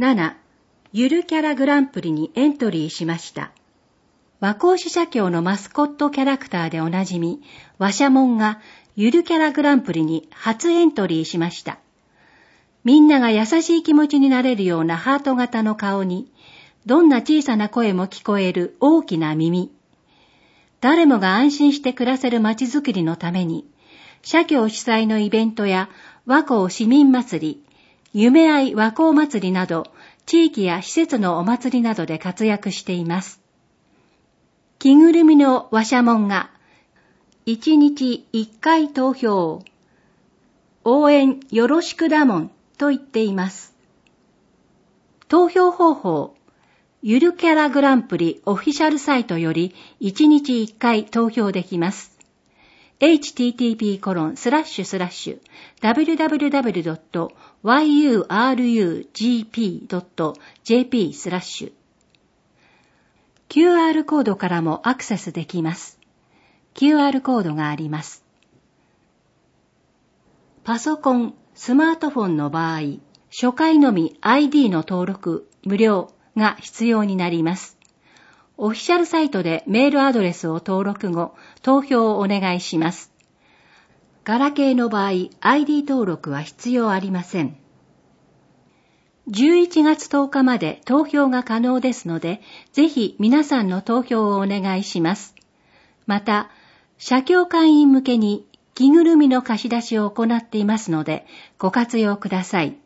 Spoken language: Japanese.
7、ゆるキャラグランプリにエントリーしました。和光市社協のマスコットキャラクターでおなじみ、わしゃもんがゆるキャラグランプリに初エントリーしました。みんなが優しい気持ちになれるようなハート型の顔に、どんな小さな声も聞こえる大きな耳。誰もが安心して暮らせる街づくりのために、社協主催のイベントや和光市民祭り、夢あい和光祭りなど、地域や施設のお祭りなどで活躍しています。着ぐるみのわしゃもんが、1日1回投票、応援よろしくだもんと言っています。投票方法、ゆるキャラグランプリオフィシャルサイトより1日1回投票できます。http://www.yurugp.jp/ QR コードからもアクセスできます。QR コードがあります。パソコン、スマートフォンの場合、初回のみ ID の登録、無料が必要になります。オフィシャルサイトでメールアドレスを登録後、投票をお願いします。ガラケーの場合、ID 登録は必要ありません。11月10日まで投票が可能ですので、ぜひ皆さんの投票をお願いします。また、社協会員向けに着ぐるみの貸し出しを行っていますので、ご活用ください。